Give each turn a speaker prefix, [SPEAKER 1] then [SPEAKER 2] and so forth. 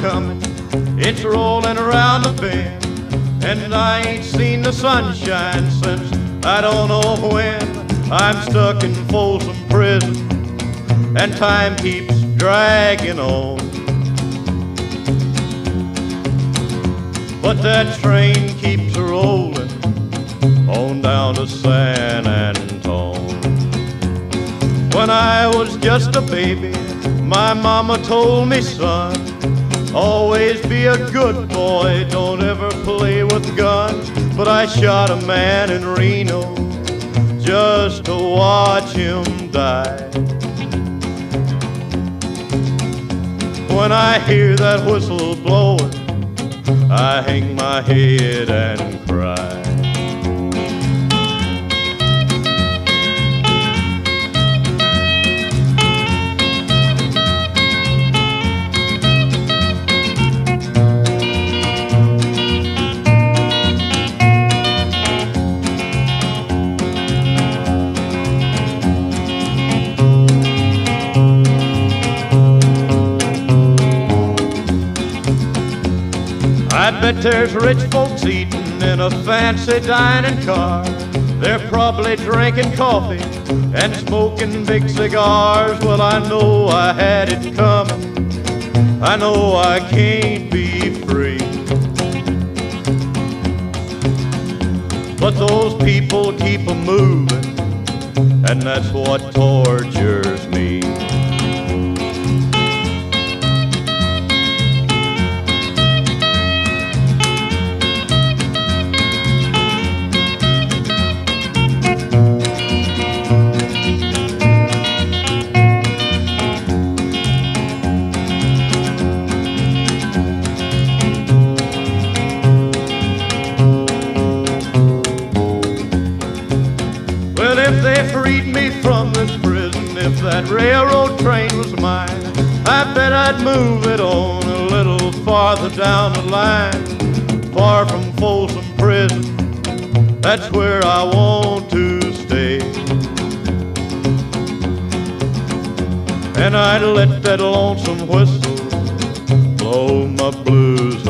[SPEAKER 1] coming, it's rolling around the bend, and I ain't seen the sunshine since I don't know when. I'm stuck in Folsom Prison, and time keeps dragging on. But that train keeps rolling on down to San Antone. When I was just a baby, my mama told me, son, always be a good boy, don't ever play with guns. But I shot a man in Reno just to watch him die. When I hear that whistle blowing, I hang my head and cry. I bet there's rich folks eating in a fancy dining car. They're probably drinking coffee and smoking big cigars. Well, I know I had it coming, I know I can't be free. But those people keep a moving, and that's what tortures me. Well, if they freed me from this prison, if that railroad train was mine, I bet I'd move it on a little farther down the line, far from Folsom Prison. That's where I want to stay. And I'd let that lonesome whistle blow my blues